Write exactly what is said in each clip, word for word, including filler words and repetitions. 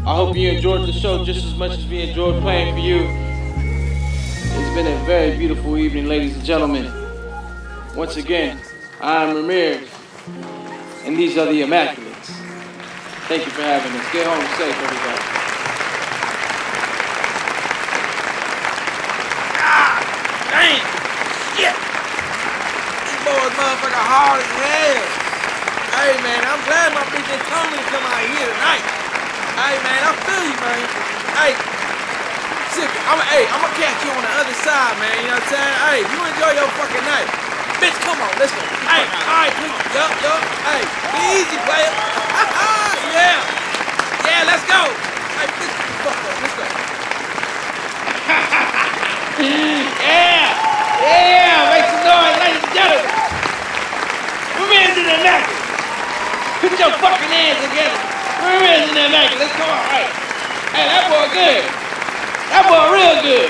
I hope you enjoyed the show just as much as we enjoyed playing for you. It's been a very beautiful evening, ladies and gentlemen. Once again, I'm Ramirez, and these are the Immaculates. Thank you for having us. Get home safe, everybody. Ah, damn, shit. These boys motherfucker hard as hell. Hey, man, I'm glad my bitch ain't told me to come out here tonight. Hey, man, I feel you, man. Hey, shit, I'm, hey, I'm gonna catch you on the other side, man. You know what I'm saying? Hey, you enjoy your fucking night. Bitch, come on, let's go. Hey, all right, please. Yup, yup. Hey, be easy, player. Yeah. Yeah, let's go. Hey, bitch, fuck up. Let's go. Yeah. Yeah. Make some noise, ladies and gentlemen. Ramirez in the Immaculate. Put your fucking hands together. Ramirez in the Immaculate. Let's go on. Hey. Hey, that boy good. That boy real good.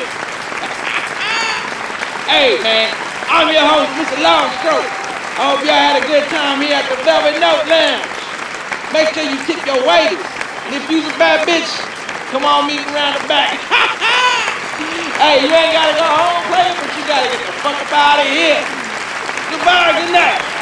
Hey, man. I'm your host, Mister Longstroke. I hope y'all had a good time here at the Velvet Note Lounge. Make sure you tip your waiters. And if you's a bad bitch, come on meet me around the back. Hey, you ain't gotta go home playing, but you gotta get the fuck up out of here. Goodbye, good night.